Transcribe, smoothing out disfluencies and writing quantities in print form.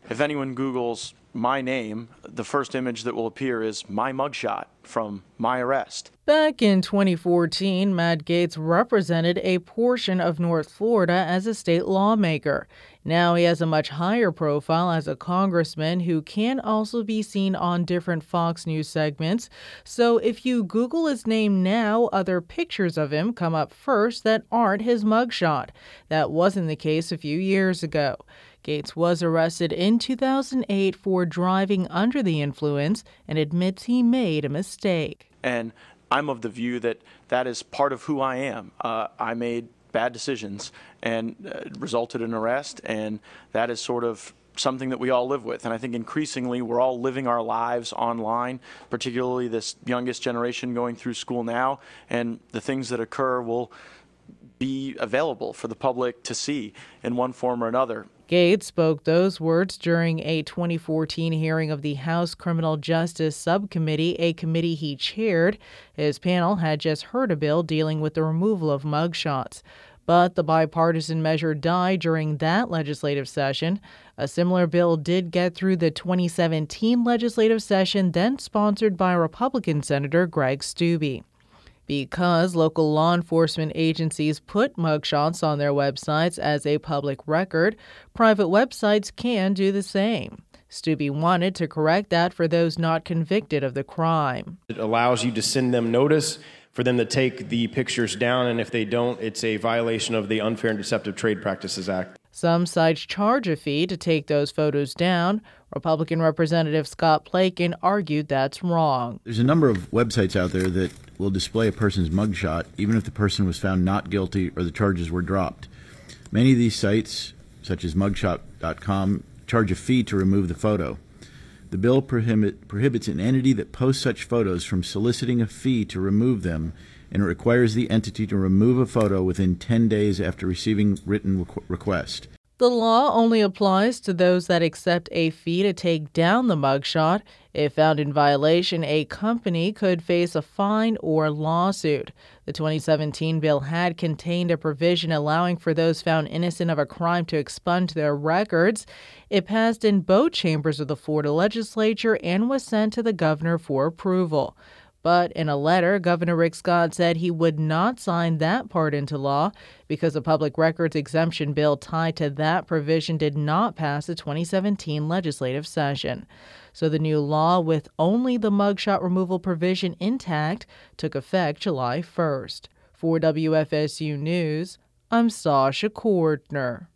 If anyone Googles my name, the first image that will appear is my mugshot from my arrest. Back in 2014, Matt Gaetz represented a portion of North Florida as a state lawmaker. Now he has a much higher profile as a congressman who can also be seen on different Fox News segments. So if you Google his name now, other pictures of him come up first that aren't his mugshot. That wasn't the case a few years ago. Gaetz was arrested in 2008 for driving under the influence and admits he made a mistake. And I'm of the view that that is part of who I am. I made bad decisions and resulted in arrest, and that is sort of something that we all live with. And I think increasingly we're all living our lives online, particularly this youngest generation going through school now, and the things that occur will be available for the public to see in one form or another. Gaetz spoke those words during a 2014 hearing of the House Criminal Justice Subcommittee, a committee he chaired. His panel had just heard a bill dealing with the removal of mugshots. But the bipartisan measure died during that legislative session. A similar bill did get through the 2017 legislative session, then sponsored by Republican Senator Greg Steube. Because local law enforcement agencies put mugshots on their websites as a public record, private websites can do the same. Steube wanted to correct that for those not convicted of the crime. It allows you to send them notice for them to take the pictures down, and if they don't, it's a violation of the Unfair and Deceptive Trade Practices Act. Some sites charge a fee to take those photos down. Republican Representative Scott Plakin argued that's wrong. There's a number of websites out there that will display a person's mugshot even if the person was found not guilty or the charges were dropped. Many of these sites, such as mugshot.com, charge a fee to remove the photo. The bill prohibits an entity that posts such photos from soliciting a fee to remove them, and it requires the entity to remove a photo within 10 days after receiving written request. The law only applies to those that accept a fee to take down the mugshot. If found in violation, a company could face a fine or lawsuit. The 2017 bill had contained a provision allowing for those found innocent of a crime to expunge their records. It passed in both chambers of the Florida legislature and was sent to the governor for approval. But in a letter, Governor Rick Scott said he would not sign that part into law because a public records exemption bill tied to that provision did not pass the 2017 legislative session. So the new law, with only the mugshot removal provision intact, took effect July 1st. For WFSU News, I'm Sasha Cordner.